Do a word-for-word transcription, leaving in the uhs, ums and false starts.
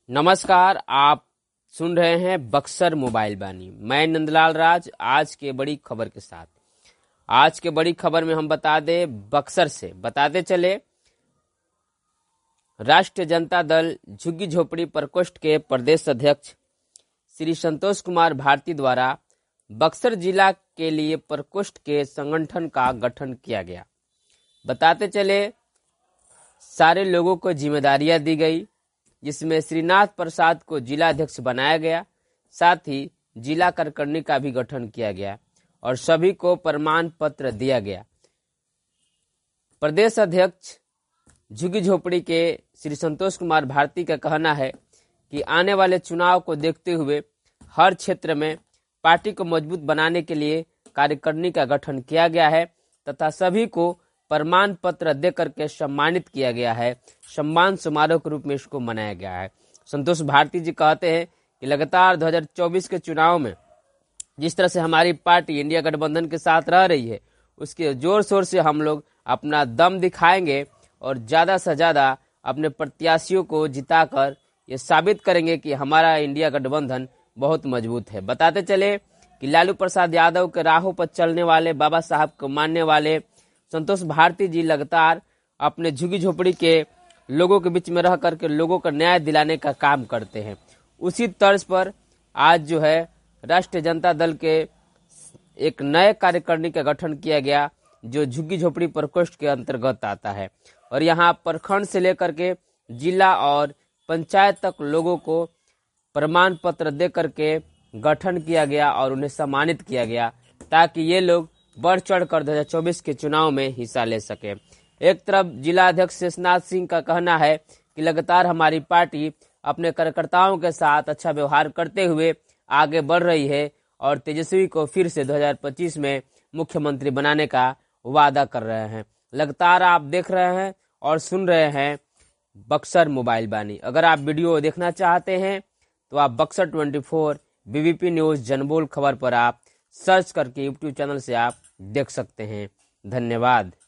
नमस्कार, आप सुन रहे हैं बक्सर मोबाइल बानी। मैं नंदलाल राज आज के बड़ी खबर के साथ। आज के बड़ी खबर में हम बता दें, बक्सर से बताते चले, राष्ट्रीय जनता दल झुग्गी झोपड़ी प्रकोष्ठ के प्रदेश अध्यक्ष श्री संतोष कुमार भारती द्वारा बक्सर जिला के लिए प्रकोष्ठ के संगठन का गठन किया गया। बताते चले, सारे लोगों को जिम्मेदारियां दी गई, जिसमें श्रीनाथ प्रसाद को जिला अध्यक्ष बनाया गया। साथ ही जिला कार्यकारिणी का भी गठन किया गया और सभी को प्रमाण पत्र दिया गया। प्रदेश अध्यक्ष झुग्गी झोपड़ी के श्री संतोष कुमार भारती का कहना है कि आने वाले चुनाव को देखते हुए हर क्षेत्र में पार्टी को मजबूत बनाने के लिए कार्यकारिणी का गठन किया गया है तथा सभी को प्रमाण पत्र देकर के सम्मानित किया गया है। सम्मान समारोह के रूप में इसको मनाया गया है। संतोष भारती जी कहते हैं कि लगातार दो हज़ार चौबीस के चुनाव में जिस तरह से हमारी पार्टी इंडिया गठबंधन के साथ रह रही है, उसके जोर शोर से हम लोग अपना दम दिखाएंगे और ज्यादा से ज्यादा अपने प्रत्याशियों को जिताकर ये साबित करेंगे कि हमारा इंडिया गठबंधन बहुत मजबूत है। बताते चले कि लालू प्रसाद यादव के राहों पर चलने वाले, बाबा साहब को मानने वाले संतोष भारती जी लगातार अपने झुग्गी झोपड़ी के लोगों के बीच में रह करके लोगों को न्याय दिलाने का काम करते हैं। उसी तर्ज पर आज जो है राष्ट्रीय जनता दल के एक नए कार्यकारिणी का गठन किया गया, जो झुग्गी झोपड़ी प्रकोष्ठ के अंतर्गत आता है और यहाँ प्रखंड से लेकर के जिला और पंचायत तक लोगों को प्रमाण पत्र दे करके गठन किया गया और उन्हें सम्मानित किया गया, ताकि ये लोग बढ़ चढ़ कर दो हज़ार चौबीस के चुनाव में हिस्सा ले सके। एक तरफ जिला अध्यक्ष शेषनाथ सिंह का कहना है कि लगातार हमारी पार्टी अपने कार्यकर्ताओं के साथ अच्छा व्यवहार करते हुए आगे बढ़ रही है और तेजस्वी को फिर से दो हज़ार पच्चीस में मुख्यमंत्री बनाने का वादा कर रहे हैं। लगातार आप देख रहे हैं और सुन रहे हैं बक्सर मोबाइल बानी। अगर आप वीडियो देखना चाहते हैं तो आप Buxar twenty four BVP news Janbol खबर पर आप सर्च करके यूट्यूब चैनल से आप देख सकते हैं। धन्यवाद।